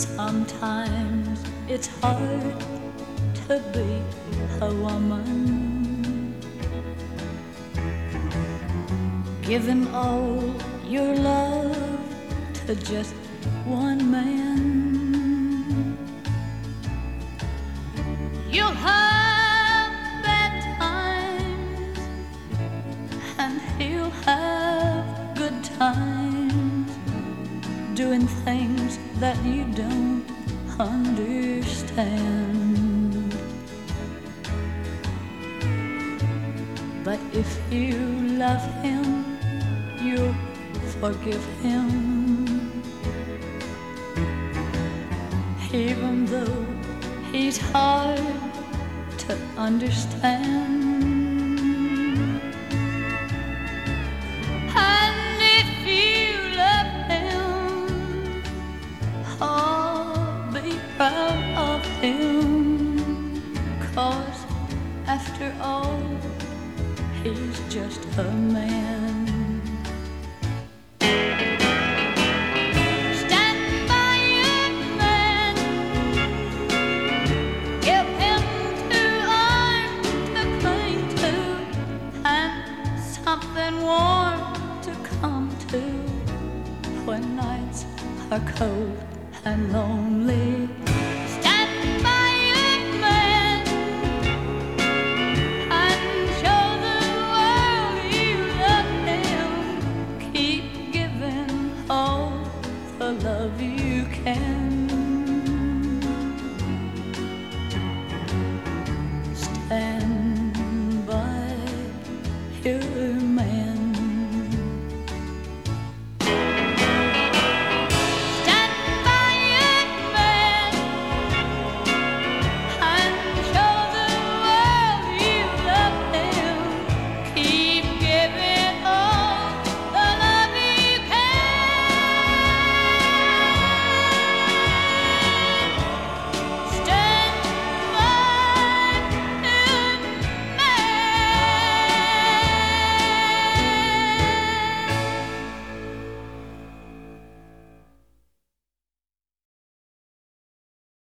Sometimes it's hard to be a woman. Give him all your love to just one man. You'll have bad times and he'll have good times, doing things that you don't understand. But if you love him, you'll forgive him, even though he's hard to understand. And if you love him, be proud of him, 'cause after all, he's just a man. Stand by your man, give him 2 arms to cling to, and something warm to come to when nights are cold and lonely.